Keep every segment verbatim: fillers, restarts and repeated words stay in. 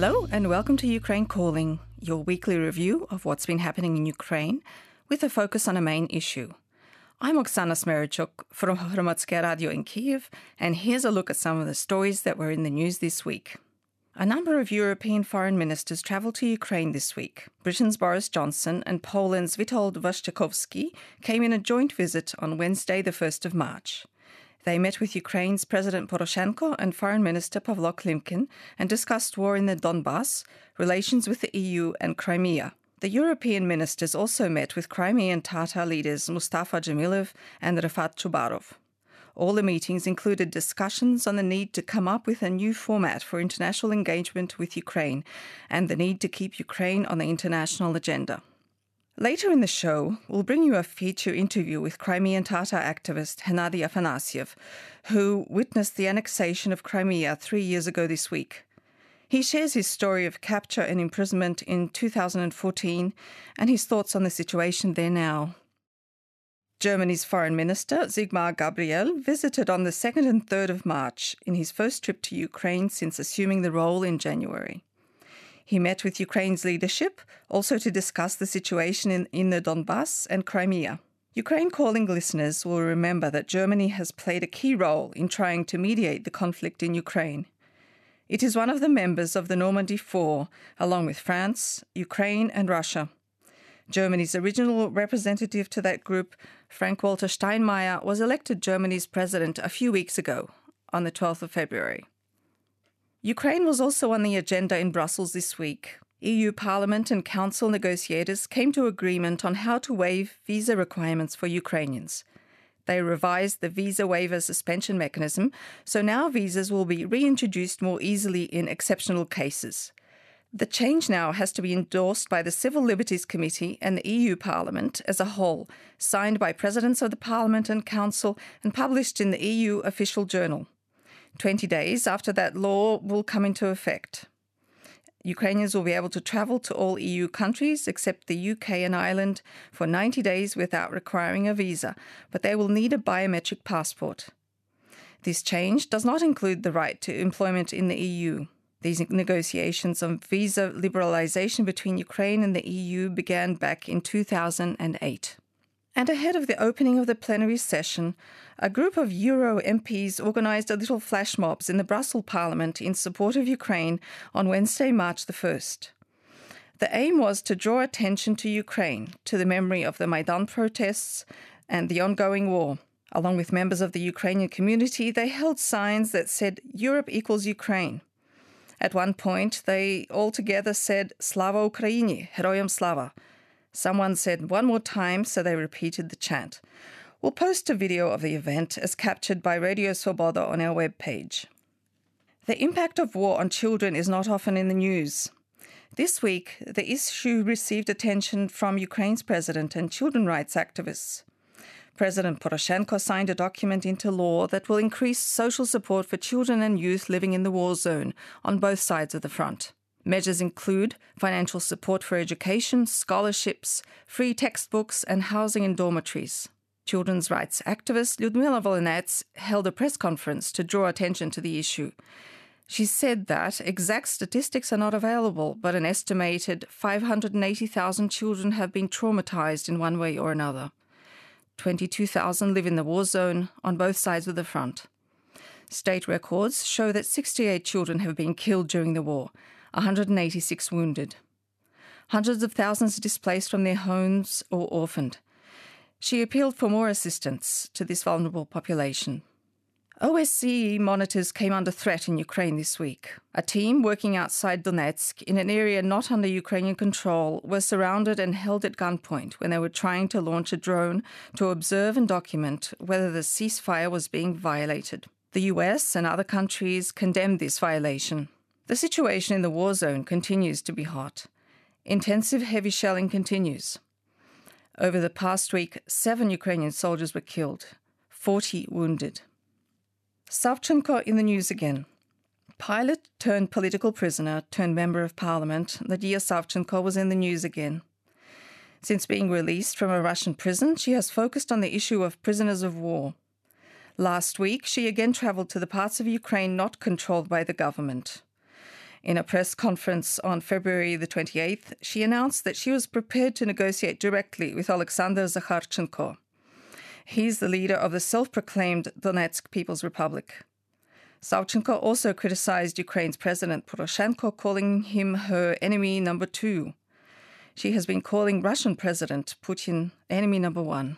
Hello and welcome to Ukraine Calling, your weekly review of what's been happening in Ukraine, with a focus on a main issue. I'm Oksana Smerychuk from Hromadske Radio in Kyiv, and here's a look at some of the stories that were in the news this week. A number of European foreign ministers travelled to Ukraine this week. Britain's Boris Johnson and Poland's Witold Waszczykowski came in a joint visit on Wednesday, the first of March. They met with Ukraine's President Poroshenko and Foreign Minister Pavlo Klimkin and discussed war in the Donbass, relations with the E U and Crimea. The European ministers also met with Crimean Tatar leaders Mustafa Dzhemilov and Rafat Chubarov. All the meetings included discussions on the need to come up with a new format for international engagement with Ukraine and the need to keep Ukraine on the international agenda. Later in the show, we'll bring you a feature interview with Crimean Tatar activist Hennady Afanasyev, who witnessed the annexation of Crimea three years ago this week. He shares his story of capture and imprisonment in two thousand fourteen and his thoughts on the situation there now. Germany's Foreign Minister, Sigmar Gabriel, visited on the second and third of March in his first trip to Ukraine since assuming the role in January. He met with Ukraine's leadership, also to discuss the situation in, in the Donbass and Crimea. Ukraine Calling listeners will remember that Germany has played a key role in trying to mediate the conflict in Ukraine. It is one of the members of the Normandy Four, along with France, Ukraine and Russia. Germany's original representative to that group, Frank-Walter Steinmeier, was elected Germany's president a few weeks ago, on the twelfth of February. Ukraine was also on the agenda in Brussels this week. E U Parliament and Council negotiators came to agreement on how to waive visa requirements for Ukrainians. They revised the visa waiver suspension mechanism, so now visas will be reintroduced more easily in exceptional cases. The change now has to be endorsed by the Civil Liberties Committee and the E U Parliament as a whole, signed by presidents of the Parliament and Council and published in the E U official journal. Twenty days after that law will come into effect. Ukrainians will be able to travel to all E U countries except the U K and Ireland for ninety days without requiring a visa, but they will need a biometric passport. This change does not include the right to employment in the E U. These negotiations on visa liberalization between Ukraine and the E U began back in two thousand eight. And ahead of the opening of the plenary session, a group of Euro M Ps organised a little flash mobs in the Brussels Parliament in support of Ukraine on Wednesday, March the first. The aim was to draw attention to Ukraine, to the memory of the Maidan protests and the ongoing war. Along with members of the Ukrainian community, they held signs that said Europe equals Ukraine. At one point, they all together said Slava Ukraini, Heroyam Slava. Someone said one more time, so they repeated the chant. We'll post a video of the event as captured by Radio Svoboda on our webpage. The impact of war on children is not often in the news. This week, the issue received attention from Ukraine's president and children's rights activists. President Poroshenko signed a document into law that will increase social support for children and youth living in the war zone on both sides of the front. Measures include financial support for education, scholarships, free textbooks and housing in dormitories. Children's rights activist Lyudmila Volynets held a press conference to draw attention to the issue. She said that exact statistics are not available, but an estimated five hundred eighty thousand children have been traumatized in one way or another. twenty-two thousand live in the war zone on both sides of the front. State records show that sixty-eight children have been killed during the war, one hundred eighty-six wounded. Hundreds of thousands displaced from their homes or orphaned. She appealed for more assistance to this vulnerable population. O S C E monitors came under threat in Ukraine this week. A team working outside Donetsk in an area not under Ukrainian control were surrounded and held at gunpoint when they were trying to launch a drone to observe and document whether the ceasefire was being violated. The U S and other countries condemned this violation. The situation in the war zone continues to be hot. Intensive heavy shelling continues. Over the past week, seven Ukrainian soldiers were killed, forty wounded. Savchenko in the news again. Pilot turned political prisoner turned member of parliament, Nadia Savchenko was in the news again. Since being released from a Russian prison, she has focused on the issue of prisoners of war. Last week, she again travelled to the parts of Ukraine not controlled by the government. In a press conference on February the twenty-eighth, she announced that she was prepared to negotiate directly with Alexander Zakharchenko. He's the leader of the self-proclaimed Donetsk People's Republic. Savchenko also criticized Ukraine's President Poroshenko, calling him her enemy number two. She has been calling Russian President Putin enemy number one.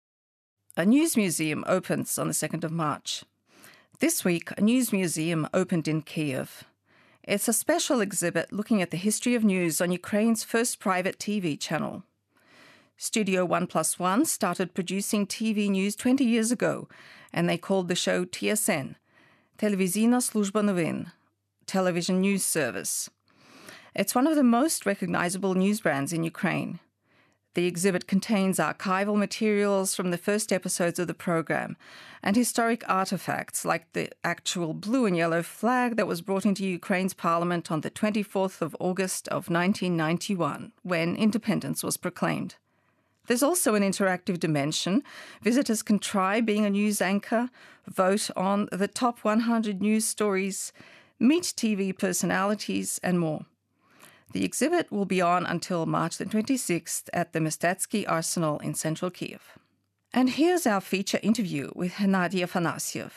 A news museum opens on the second of March. This week, a news museum opened in Kyiv. It's a special exhibit looking at the history of news on Ukraine's first private T V channel. Studio One Plus One started producing T V news twenty years ago, and they called the show T S N, Televizijna Sluzhba Novin, Television News Service. It's one of the most recognizable news brands in Ukraine. The exhibit contains archival materials from the first episodes of the program and historic artifacts like the actual blue and yellow flag that was brought into Ukraine's parliament on the twenty-fourth of August of nineteen ninety-one, when independence was proclaimed. There's also an interactive dimension. Visitors can try being a news anchor, vote on the top one hundred news stories, meet T V personalities, and more. The exhibit will be on until March the twenty-sixth at the Mestatsky Arsenal in central Kyiv. And here's our feature interview with Hennady Afanasyev.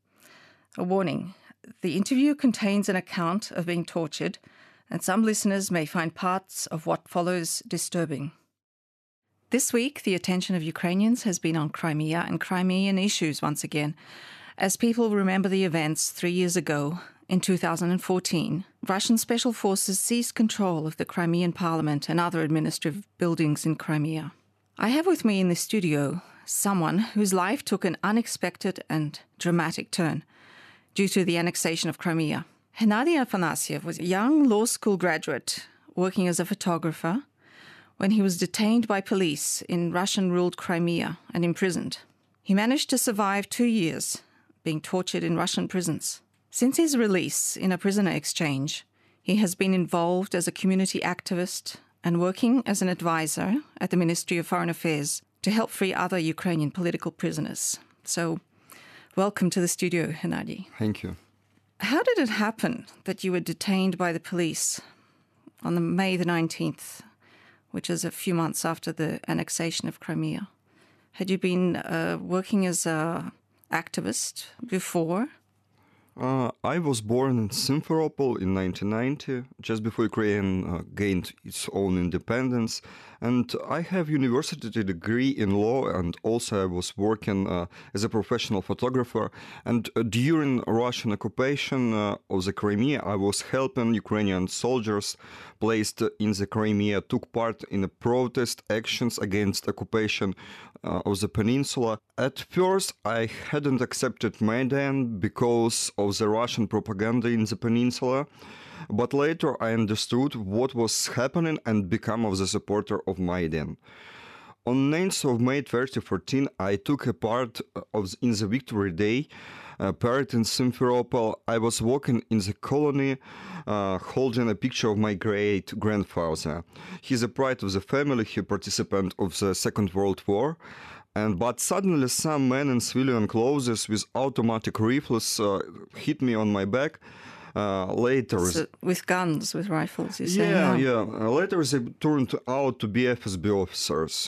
A warning, the interview contains an account of being tortured, and some listeners may find parts of what follows disturbing. This week, the attention of Ukrainians has been on Crimea and Crimean issues once again, as people remember the events three years ago. In two thousand fourteen, Russian special forces seized control of the Crimean parliament and other administrative buildings in Crimea. I have with me in the studio someone whose life took an unexpected and dramatic turn due to the annexation of Crimea. Hennady Afanasyev was a young law school graduate working as a photographer when he was detained by police in Russian-ruled Crimea and imprisoned. He managed to survive two years being tortured in Russian prisons. Since his release in a prisoner exchange, he has been involved as a community activist and working as an advisor at the Ministry of Foreign Affairs to help free other Ukrainian political prisoners. So, welcome to the studio, Hennady. Thank you. How did it happen that you were detained by the police on the May the nineteenth, which is a few months after the annexation of Crimea? Had you been uh, working as an activist before? Uh, I was born in Simferopol in nineteen ninety, just before Ukraine uh, gained its own independence. And I have university degree in law, and also I was working uh, as a professional photographer. And uh, during Russian occupation uh, of the Crimea, I was helping Ukrainian soldiers placed in the Crimea, took part in the protest actions against occupation uh, of the peninsula. At first, I hadn't accepted Maidan because of the Russian propaganda in the peninsula. But later I understood what was happening and became of the supporter of Maidan. On ninth of May twenty fourteen, I took a part of in the Victory Day uh, parade in Simferopol. I was walking in the colony uh, holding a picture of my great-grandfather. He's a pride of the family, he participant of the Second World War. And but suddenly some men in civilian clothes with automatic rifles uh, hit me on my back. Uh, later, so with guns, with rifles, you say? Yeah, now? yeah. Uh, later they turned out to be F S B officers.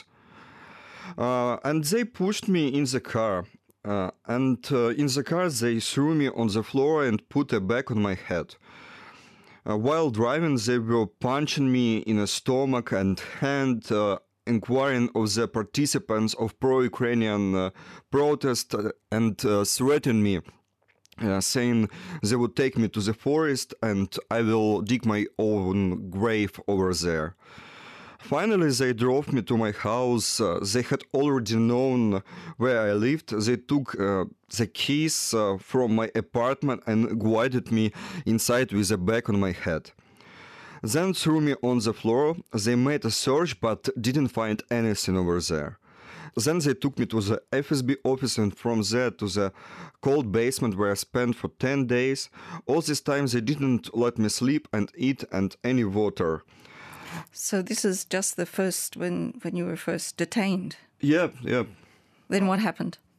Uh, and they pushed me in the car. Uh, and uh, in the car they threw me on the floor and put a bag on my head. Uh, while driving, they were punching me in the stomach and hand, uh, inquiring of the participants of pro-Ukrainian uh, protest uh, and uh, threatening me. Uh, saying they would take me to the forest and I will dig my own grave over there. Finally, they drove me to my house. Uh, they had already known where I lived. They took uh, the keys uh, from my apartment and guided me inside with a bag on my head. Then threw me on the floor. They made a search but didn't find anything over there. Then they took me to the F S B office and from there to the cold basement where I spent for ten days. All this time they didn't let me sleep and eat and any water. So this is just the first, when, when you were first detained? Yeah, yeah. Then what happened?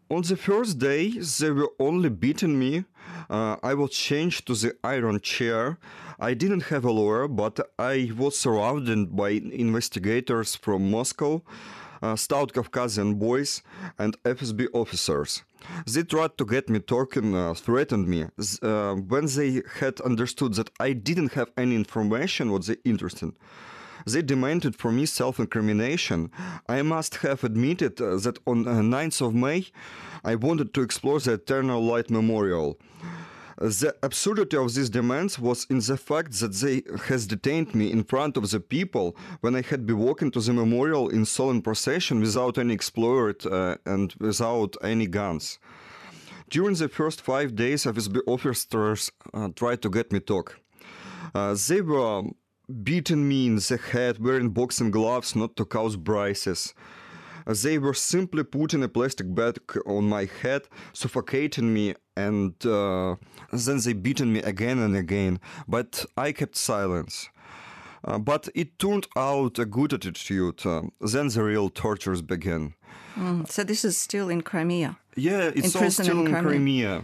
On the first day, they were only beating me. Uh, I was changed to the iron chair. I didn't have a lawyer, but I was surrounded by investigators from Moscow, uh, stout Caucasian boys, and F S B officers. They tried to get me talking, uh, threatened me. Uh, when they had understood that I didn't have any information what they interested, they demanded from me self-incrimination. I must have admitted uh, that on uh, ninth of May, I wanted to explore the Eternal Light Memorial. The absurdity of these demands was in the fact that they has detained me in front of the people when I had been walking to the memorial in solemn procession without any explorer uh, and without any guns. During the first five days, F S B officers uh, tried to get me talk. Uh, they were beating me in the head, wearing boxing gloves not to cause bruises. They were simply putting a plastic bag on my head, suffocating me, and uh, then they beaten me again and again. But I kept silence. Uh, but it turned out a good attitude. Uh, then the real tortures began. Mm, so this is still in Crimea? Yeah, it's in all still in Crimea. Crimea.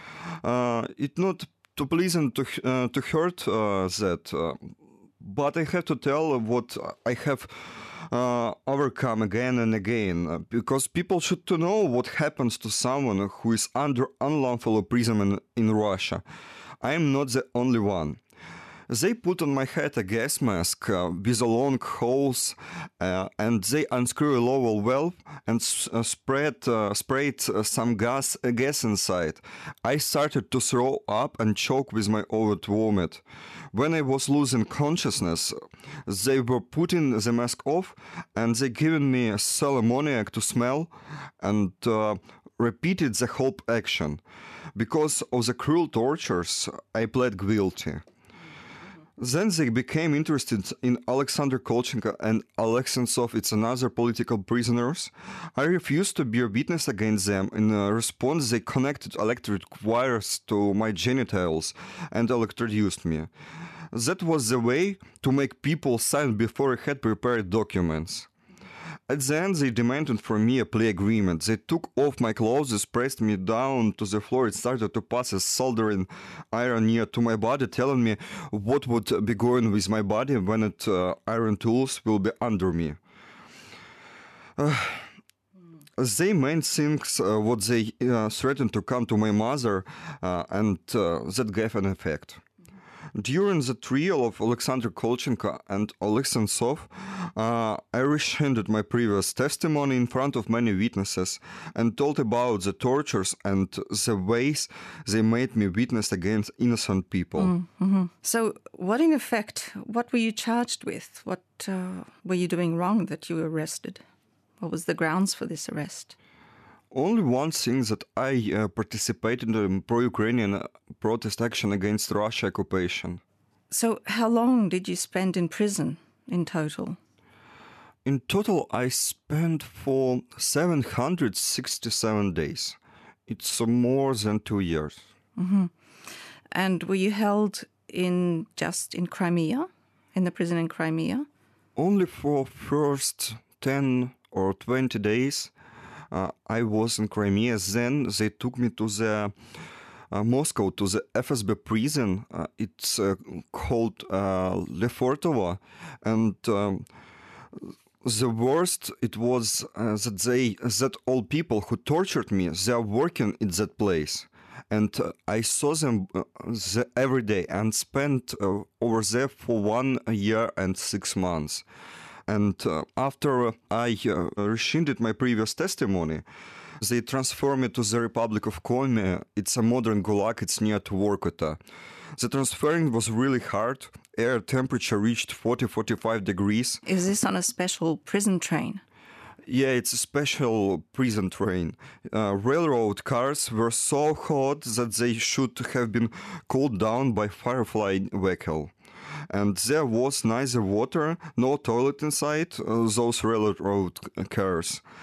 Uh, it's not too pleasant to, uh, to heard uh, that. Uh, but I have to tell what I have Uh, overcome again and again, uh, because people should to know what happens to someone who is under unlawful imprisonment in Russia. I am not the only one. They put on my head a gas mask uh, with a long holes, uh, and they unscrew a lower valve and s- uh, spread uh, sprayed uh, some gas uh, gas inside. I started to throw up and choke with my own vomit. When I was losing consciousness, they were putting the mask off and they given me a sal ammoniac to smell and uh, repeated the whole action. Because of the cruel tortures, I pled guilty. Then they became interested in Alexander Kolchenko and Oleg Sentsov, it's another political prisoners. I refused to be a witness against them. In response, they connected electric wires to my genitals and electrocuted me. That was the way to make people sign before I had prepared documents. At the end, they demanded from me a plea agreement. They took off my clothes, pressed me down to the floor, and started to pass a soldering iron near to my body, telling me what would be going with my body when it, uh, iron tools will be under me. Uh, they made things uh, what they uh, threatened to come to my mother, uh, and uh, that gave an effect. During the trial of Alexander Kolchenko and Oleg Sentsov, uh, I rescinded my previous testimony in front of many witnesses and told about the tortures and the ways they made me witness against innocent people. Mm-hmm. So what in effect, what were you charged with? What uh, were you doing wrong that you were arrested? What was the grounds for this arrest? Only one thing that I uh, participated in pro-Ukrainian protest action against Russia occupation. So how long did you spend in prison in total? In total, I spent for seven hundred sixty-seven days. It's more than two years. Mm-hmm. And were you held in just in Crimea, in the prison in Crimea? Only for first ten or twenty days. Uh, I was in Crimea. Then they took me to the uh, Moscow, to the F S B prison. Uh, it's uh, called uh, Lefortovo. And um, the worst it was uh, that they, that all people who tortured me, they are working in that place. And uh, I saw them uh, the, every day and spent uh, over there for one year and six months. And uh, after I uh, rescinded my previous testimony, they transferred me to the Republic of Komi. It's a modern gulag, it's near to Vorkuta. The transferring was really hard. Air temperature reached forty to forty-five degrees. Is this on a special prison train? Yeah, it's a special prison train. Uh, railroad cars were so hot that they should have been cooled down by firefly vehicle. And there was neither water nor toilet inside uh, those railroad cars.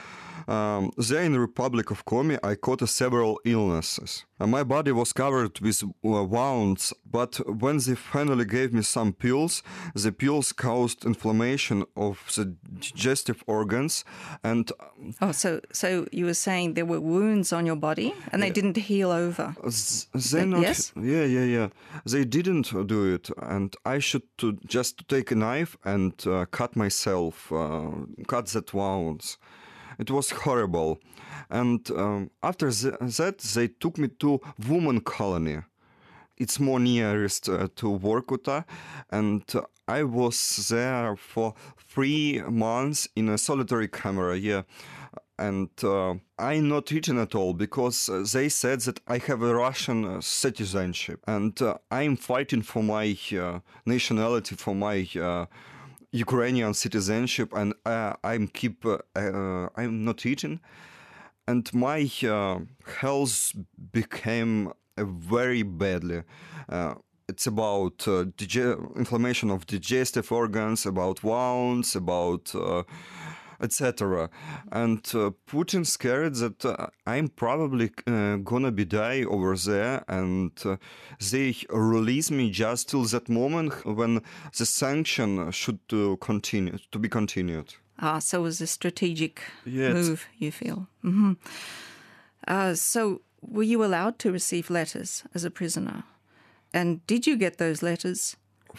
Um, there in the Republic of Komi, I caught several illnesses. Uh, my body was covered with uh, wounds, but when they finally gave me some pills, the pills caused inflammation of the digestive organs. And oh, so so you were saying there were wounds on your body and they yeah. didn't heal over. They not, yes? Yeah, yeah, yeah. They didn't do it, and I should to just take a knife and uh, cut myself, uh, cut that wounds. It was horrible. And um, after the, that, they took me to woman colony. It's more nearest uh, to Vorkuta, and uh, I was there for three months in a solitary camera, yeah. And uh, I'm not eating at all because uh, they said that I have a Russian uh, citizenship, and uh, I'm fighting for my uh, nationality, for my uh, Ukrainian citizenship, and uh, I'm keep uh, uh, I'm not eating, and my uh, health became uh, very badly. Uh, it's about uh, dige- inflammation of digestive organs, about wounds, about uh, et cetera. And uh, Putin scared that uh, I'm probably uh, gonna be die over there, and uh, they release me just till that moment when the sanction should uh, continue to be continued. Ah, so it was a strategic yes. move, you feel. Mm-hmm. Uh, so were you allowed to receive letters as a prisoner? And did you get those letters?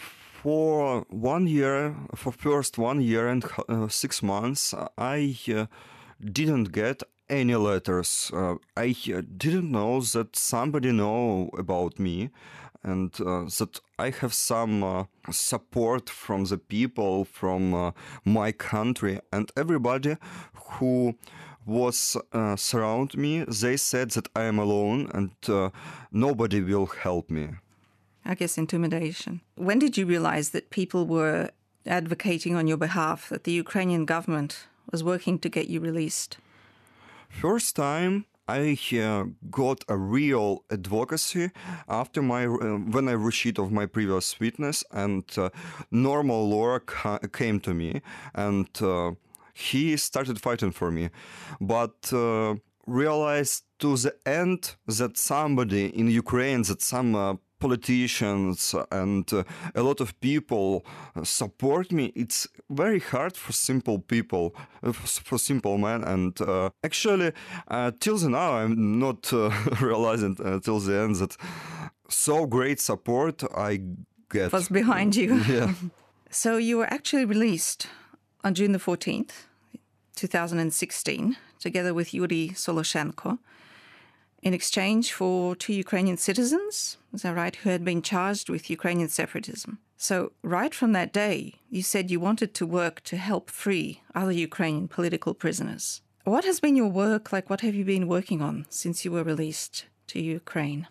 For one year, for first one year and uh, six months, I uh, didn't get any letters. Uh, I uh, didn't know that somebody know about me, and uh, that I have some uh, support from the people from uh, my country, and everybody who was uh, surround me. They said that I am alone and uh, nobody will help me. I guess intimidation. When did you realize that people were advocating on your behalf, that the Ukrainian government was working to get you released? First time I uh, got a real advocacy after my uh, when I received of my previous witness, and uh, normal lawyer ca- came to me, and uh, he started fighting for me, but uh, realized to the end that somebody in Ukraine, that some uh, politicians and uh, a lot of people support me. It's very hard for simple people, uh, for simple men. And uh, actually, uh, till the now, I'm not uh, realizing uh, till the end that so great support I get. Was behind you. Yeah. So you were actually released on June the fourteenth, twenty sixteen, together with Yuri Soloshenko, in exchange for two Ukrainian citizens, is that right, who had been charged with Ukrainian separatism. So right from that day, you said you wanted to work to help free other Ukrainian political prisoners. What has been your work like? What have you been working on since you were released to Ukraine?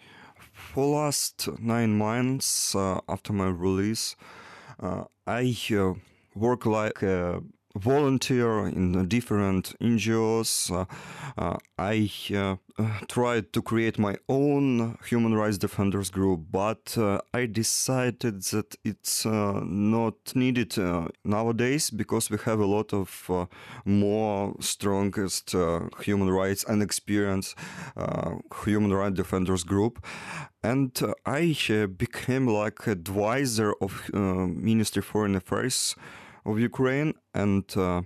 For last nine months uh, after my release, uh, I uh, work like a volunteer in different N G Os. Uh, uh, I uh, uh, tried to create my own human rights defenders group, but uh, I decided that it's uh, not needed uh, nowadays because we have a lot of uh, more strongest uh, human rights and experience uh, human rights defenders group. And uh, I uh, became like advisor of uh, Ministry of Foreign Affairs of Ukraine, and uh,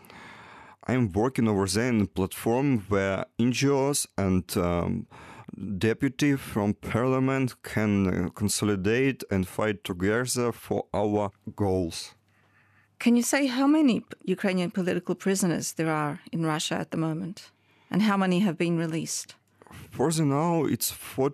I'm working over there in a platform where N G Os and um, deputy from parliament can uh, consolidate and fight together for our goals. Can you say how many Ukrainian political prisoners there are in Russia at the moment, and how many have been released? For the now, it's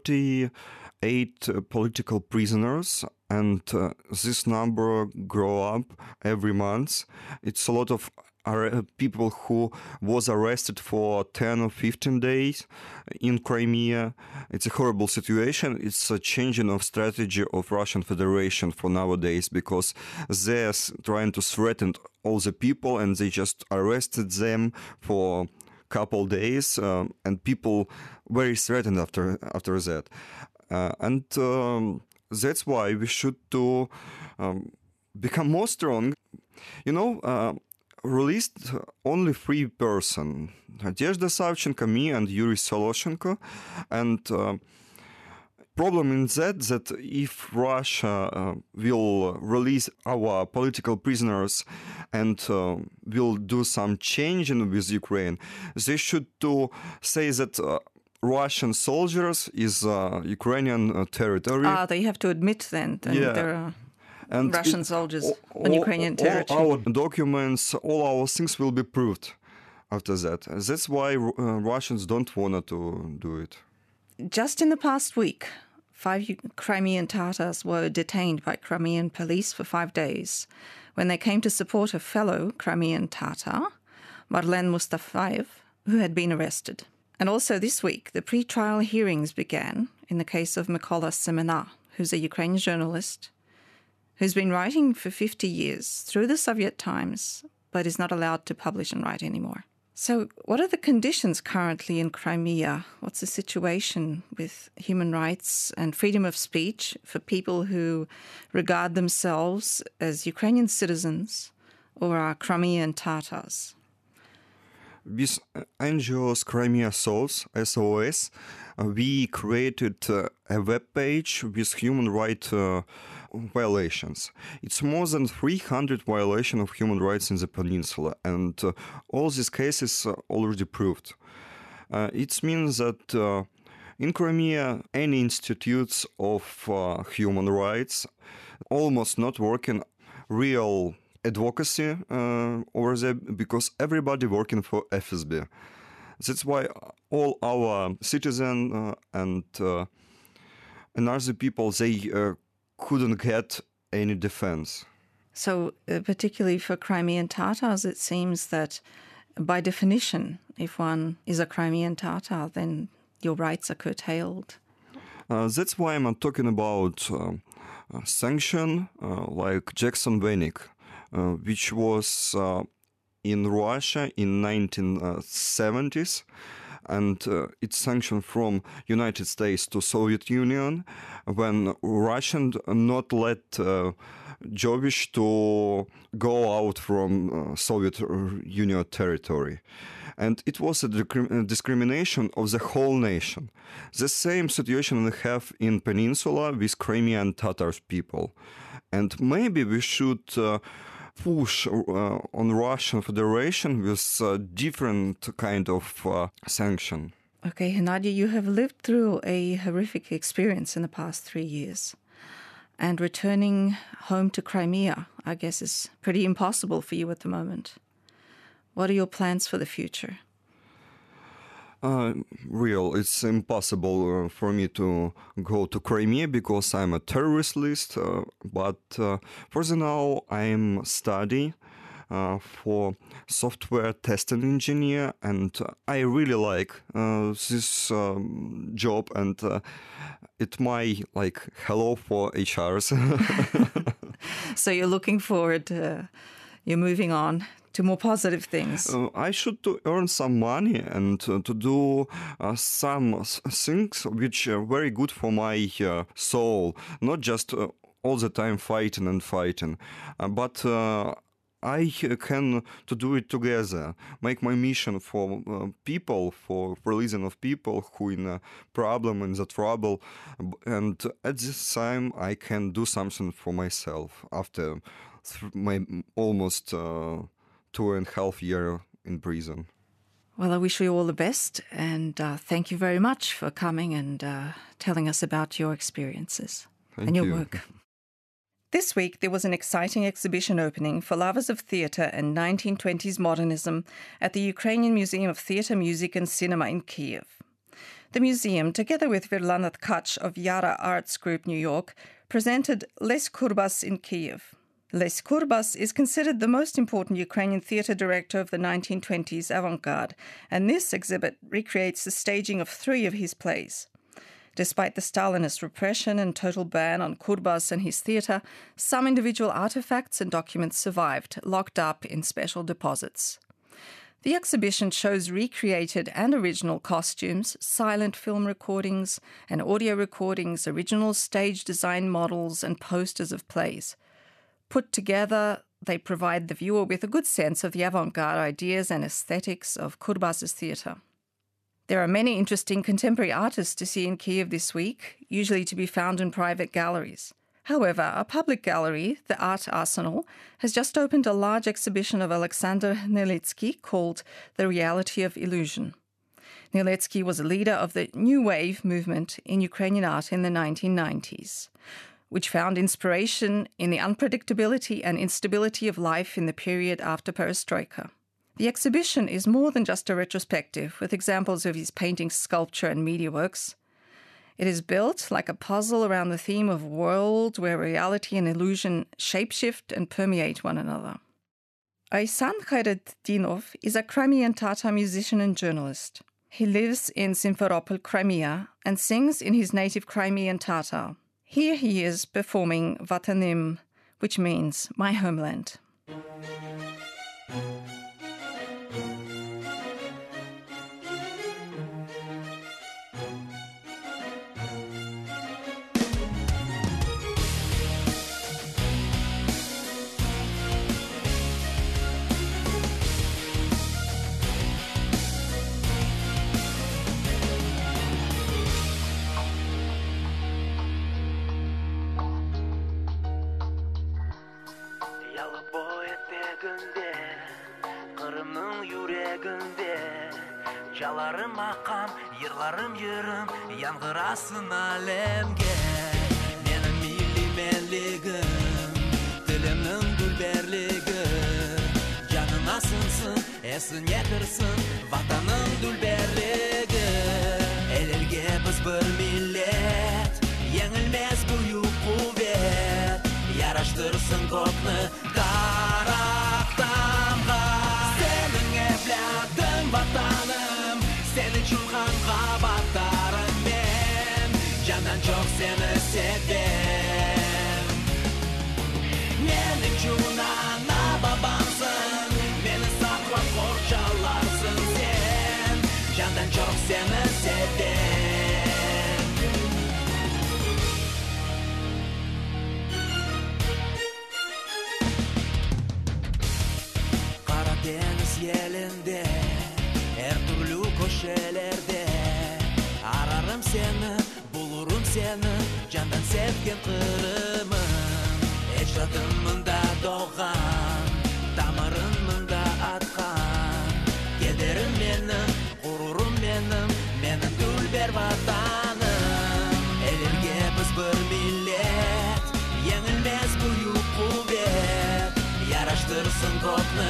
forty-eight uh, political prisoners, and uh, this number grow up every month. It's a lot of uh, people who was arrested for ten or fifteen days in Crimea. It's a horrible situation. It's a changing of strategy of Russian Federation for nowadays, because they're trying to threaten all the people, and they just arrested them for couple days, um, and people very threatened after after that, uh, and um, that's why we should to um, become more strong. You know, uh, released only three persons, Nadezhda Savchenko, me, and Yuri Soloshenko. And uh, problem in that that if Russia uh, will release our political prisoners and uh, will do some changing with Ukraine, they should to say that uh, Russian soldiers is uh, Ukrainian uh, territory. Ah, they have to admit then that Yeah. there are And Russian it- soldiers all- on all- Ukrainian all territory. our documents, all our things will be proved after that. That's why uh, Russians don't want to do it. Just in the past week, five U- Crimean Tatars were detained by Crimean police for five days when they came to support a fellow Crimean Tatar, Marlen Mustafayev, who had been arrested. And also this week, the pre-trial hearings began in the case of Mykola Semena, who's a Ukrainian journalist who's been writing for fifty years through the Soviet times, but is not allowed to publish and write anymore. So what are the conditions currently in Crimea? What's the situation with human rights and freedom of speech for people who regard themselves as Ukrainian citizens or are Crimean Tatars? With N G Os Crimea Souls, S O S, uh, we created uh, a web page with human rights uh, violations. It's more than three hundred violations of human rights in the peninsula, and uh, all these cases are already proved. Uh, it means that uh, in Crimea, any institutes of uh, human rights almost not working real advocacy uh, over there because everybody working for F S B. That's why all our citizens uh, and uh, and other people, they uh, couldn't get any defense. So uh, particularly for Crimean Tatars, it seems that by definition, if one is a Crimean Tatar, then your rights are curtailed. Uh, that's why I'm talking about uh, a sanction uh, like Jackson Vanik, uh, which was uh, in Russia in nineteen seventies, and uh, it's sanctioned from United States to Soviet Union when Russian not let uh, Jewish to go out from uh, Soviet Union territory. And it was a discrim- discrimination of the whole nation. The same situation we have in Peninsula with Crimean Tatars people. And maybe we should uh, push uh, on Russian Federation with uh, different kind of uh, sanction. Okay, Nadia, you have lived through a horrific experience in the past three years. And returning home to Crimea, I guess, is pretty impossible for you at the moment. What are your plans for the future? Uh, real, it's impossible uh, for me to go to Crimea because I'm a terrorist list. Uh, but uh, for the now, I'm studying uh, for software testing engineer, and I really like uh, this um, job, and uh, it might like hello for H Rs. So you're looking forward to, you're moving on to more positive things. Uh, I should to earn some money and uh, to do uh, some s- things which are very good for my uh, soul, not just uh, all the time fighting and fighting, uh, but uh, I can to do it together, make my mission for uh, people, for releasing of people who in a problem, in the trouble, and at this time I can do something for myself after th- my almost uh, two and a half year in prison. Well, I wish you all the best, and uh, thank you very much for coming and uh, telling us about your experiences Thank and your you. work. This week, there was an exciting exhibition opening for lovers of theatre and nineteen twenties modernism at the Ukrainian Museum of Theatre, Music and Cinema in Kyiv. The museum, together with Virlana Tkach of Yara Arts Group New York, presented Les Kurbas in Kyiv. Les Kurbas is considered the most important Ukrainian theatre director of the nineteen twenties avant-garde, and this exhibit recreates the staging of three of his plays. Despite the Stalinist repression and total ban on Kurbas and his theatre, some individual artefacts and documents survived, locked up in special deposits. The exhibition shows recreated and original costumes, silent film recordings and audio recordings, original stage design models and posters of plays. Put together, they provide the viewer with a good sense of the avant-garde ideas and aesthetics of Kurbas's theatre. There are many interesting contemporary artists to see in Kyiv this week, usually to be found in private galleries. However, a public gallery, the Art Arsenal, has just opened a large exhibition of Alexander Nelitsky called The Reality of Illusion. Nelitsky was a leader of the New Wave movement in Ukrainian art in the nineteen nineties, which found inspiration in the unpredictability and instability of life in the period after Perestroika. The exhibition is more than just a retrospective, with examples of his painting, sculpture and media works. It is built like a puzzle around the theme of a world where reality and illusion shapeshift and permeate one another. Aysan Khairetdinov is a Crimean Tatar musician and journalist. He lives in Simferopol, Crimea, and sings in his native Crimean Tatar. Here he is performing Vatanim, which means my homeland. Çalarım akam, yırlarım yırım, yangırasın alemge. Benim milli menligim, dilimin dülberligi. Canına sınsın, esin yetirsin, vatanın dülberligi. El elge biz bir millet, yenilmez büyük kuvvet. Yaraştırsın kokni karaktamga. Senin evladın vatanım, seni çulkan kabatlarım ben. Candan çok seni sevdim. Benim için ana babamsın, beni saklap korçalarsın sen. Candan çok seni sevdim. Karadeniz yelinde, her türlü köşelerde ararım seni, bulurum seni, candan sevgin kırımın. Ecdadımında doğan, damarımında atkan. Gederim benim, gururum benim, benim dülber vatanım. El elge biz bir millet, yenilmez büyük kuvvet. Yaraştırsın kokni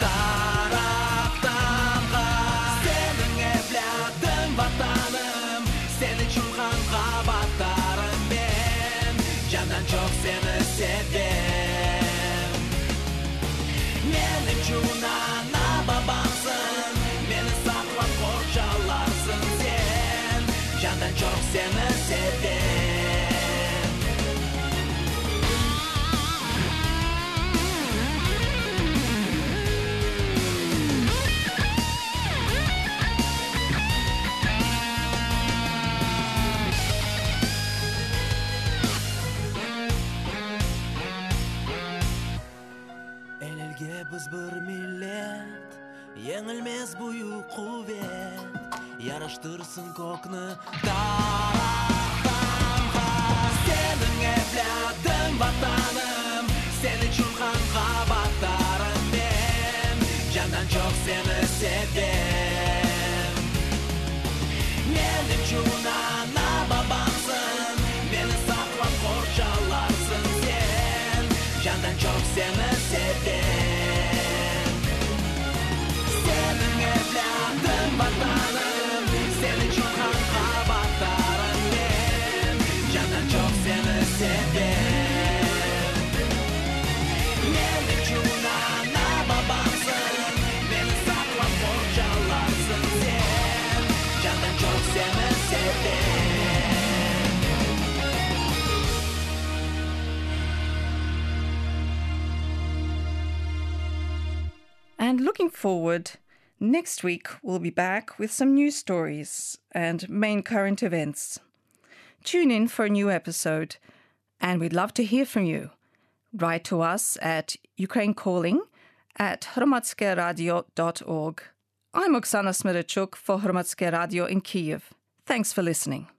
karaktamga. Senin evladın vatanım, seni çulkan kabatlarım ben. Candan çok seni sevdim. Benim için ana babamsın, beni saklap korçalarsın sen. Candan çok seni sevdim. Biz bir millet, yenilmez büyük kuvvet. Yaraştırsın kokni karaktamga. Senin evladın vatanım, seni çulkan kabatlarım ben. Candan çok seni sevdim. Benim için ana babamsın, beni saklap korçalarsın sen. Candan çok seni sevdim. Senin evladın vatanım, seni çulkan kabatlarım ben. Candan çok seni sevdim. Benim için ana babamsın, beni saklap korçalarsın sen. Candan çok seni sevdim. And looking forward, next week we'll be back with some news stories and main current events. Tune in for a new episode, and we'd love to hear from you. write to us at ukrainecalling at hromadske radio dot org. I'm Oksana Smirachuk for Hromadske Radio in Kyiv. Thanks for listening.